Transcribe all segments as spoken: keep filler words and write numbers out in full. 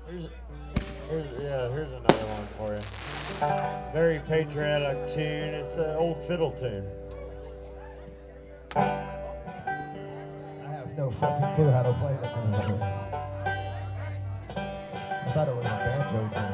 Here's, here's, yeah, here's another one for you. Very patriotic tune. It's an old fiddle tune. I have no fucking clue how to play that. I thought it was a banjo tune.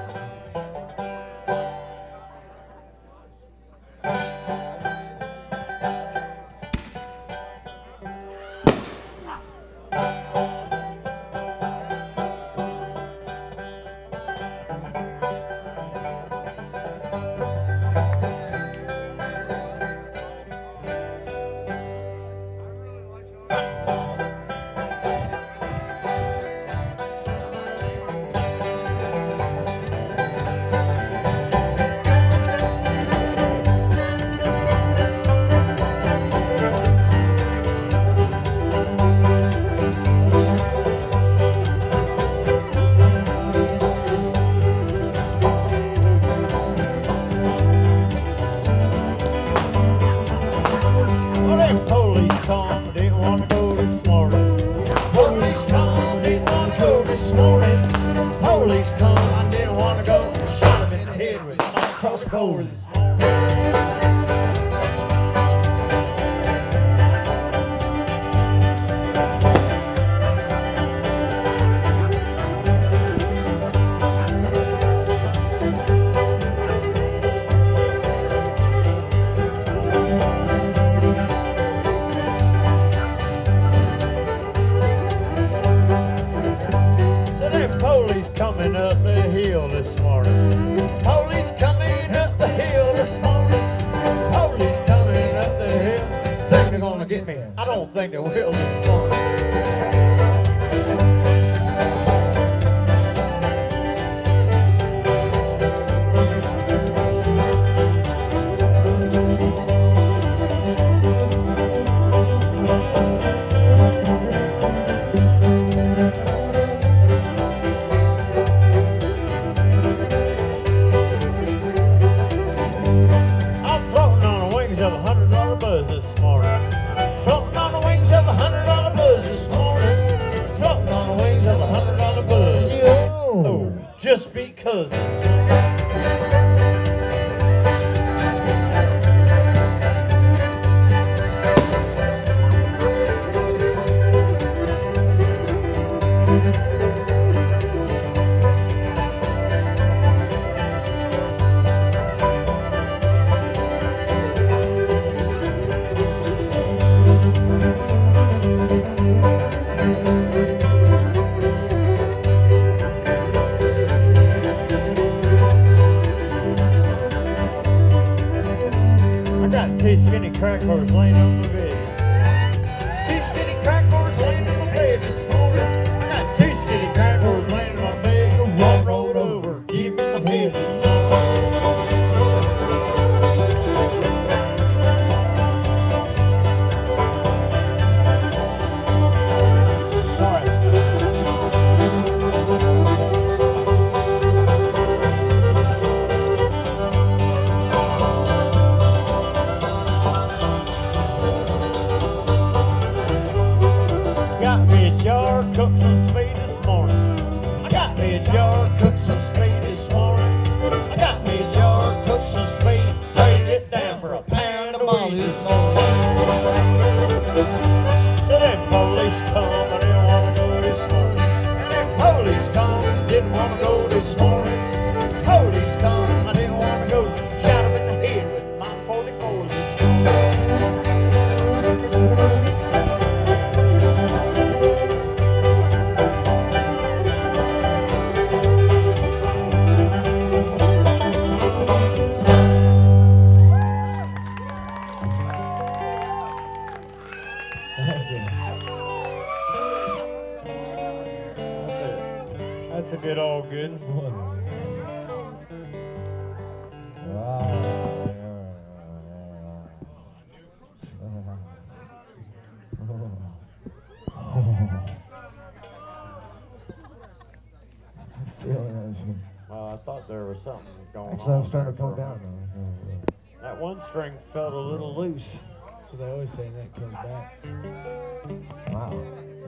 Something going Actually, on. I'm starting to come down now. That one string felt a little loose. So they always say that comes back. Wow.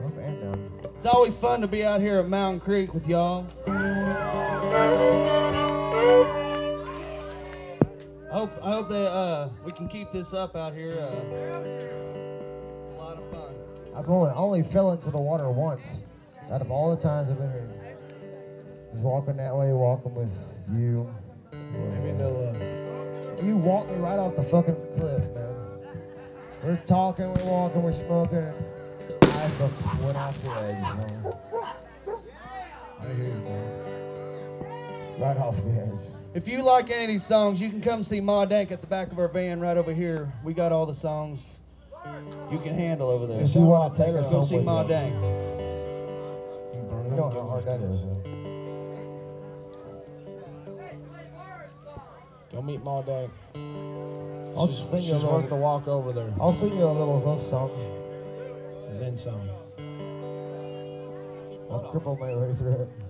We're fan down. It's always fun to be out here at Mountain Creek with y'all. I hope I hope that uh, we can keep this up out here. Uh, it's a lot of fun. I've only only fell into the water once. Out of all the times I've been here, just walking that way, walking with you. Maybe they'll. Uh, You walked me right off the fucking cliff, man. We're talking, we're walking, we're smoking. And I fucking went off the edge, you know? I hear you, man. Right off the edge. If you like any of these songs, you can come see Ma Dank at the back of our van right over here. We got all the songs you can handle over there. If you want to take us Go home see with Ma you. Dank. You can burn You them, know give how hard them that is. skills. Go meet Ma Dank. I'll She's, sing you a she's little- worth the walk over there. I'll sing you a little love song. And then some. I'll cripple my way through it.